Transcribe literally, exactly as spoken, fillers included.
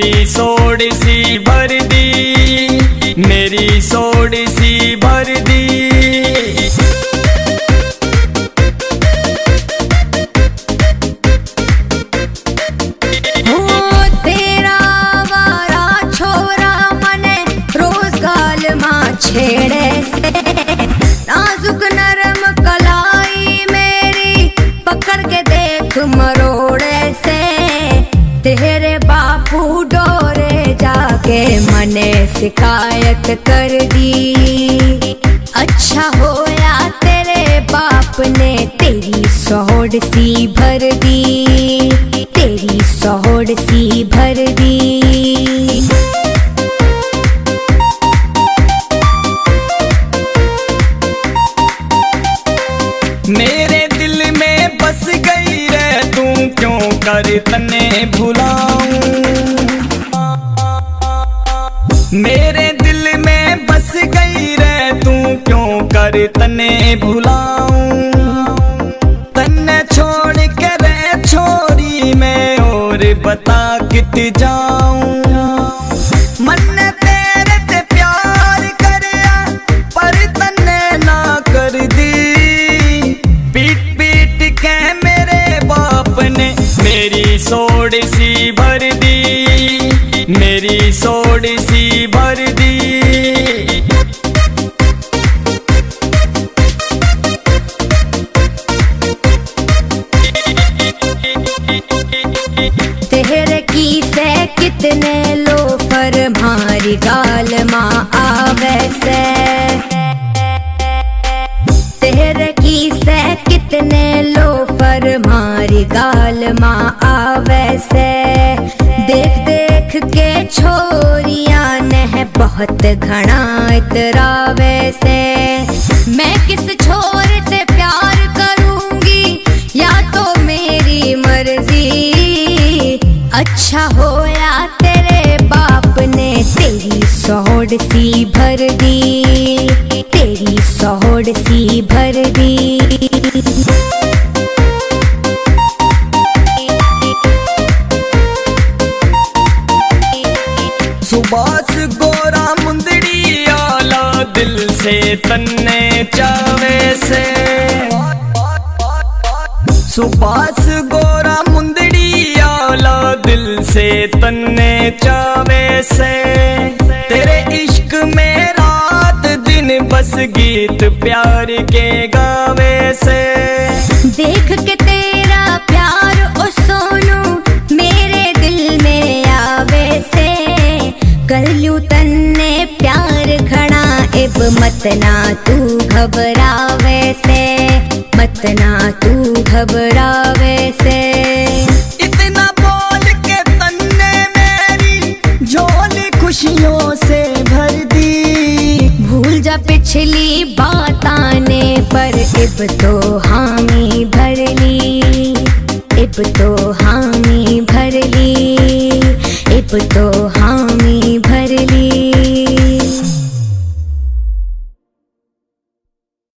मेरी सोड़ सी भर दी, मेरी सोड़ सी भर दी। छेड़े से नाजुक नरम कलाई मेरी पकड़ के देख मरोड़े से, तेरे बापू डोरे जाके मने शिकायत कर दी। अच्छा होया तेरे बाप ने तेरी सोड़ सी भर दी, तेरी सोड़ सी भर दी। मेरे दिल में बस गई रे तू, क्यों कर तने भुलाऊं। मेरे दिल में बस गई रे तू, क्यों कर तने भुलाऊं। तन्ने छोड़ के रे छोरी मैं और बता कित जाऊं। मन तेरे ते प्यार करया पर तन्ने ना कर दी। पीट पीट के मेरे बाप ने मेरी सोड़ सी भर दी, मेरी सोड़ सी भर दी। तेरे की से कितने लोफर मारी गाल माँ आवे से, तेरे की से कितने लोफर मारी गाल माँ आवे से। देख देख के छोरियां ने बहुत घना इतरावे से, मैं किस छोर से प्यार करूंगी या तो मेरी मर्जी। अच्छा होया तेरे बाप ने तेरी सोड़ सी भर दी, तेरी सोड़ सी भर दी। सुभाष गोरा मुंदड़ी आला दिल से तन्ने चावे से। सुभाष गोरा मुंदड़ी आला दिल से तन्ने चावे से। तेरे इश्क में रात दिन बस गीत प्यार के गावे से। देख के तेरा प्यार ओ सोनू मेरे दिल में आवे से। कर लूं तन्ने प्यार घना इब मत ना तू घबरावे से, मत ना तू घबरावे से। इतना बोल के तन्ने मेरी झोली खुशियों से भर दी। भूल जा पिछली बात आने पर इब तो हामी भर ली, इब तो हामी भर ली, इब तो हामी भर ली।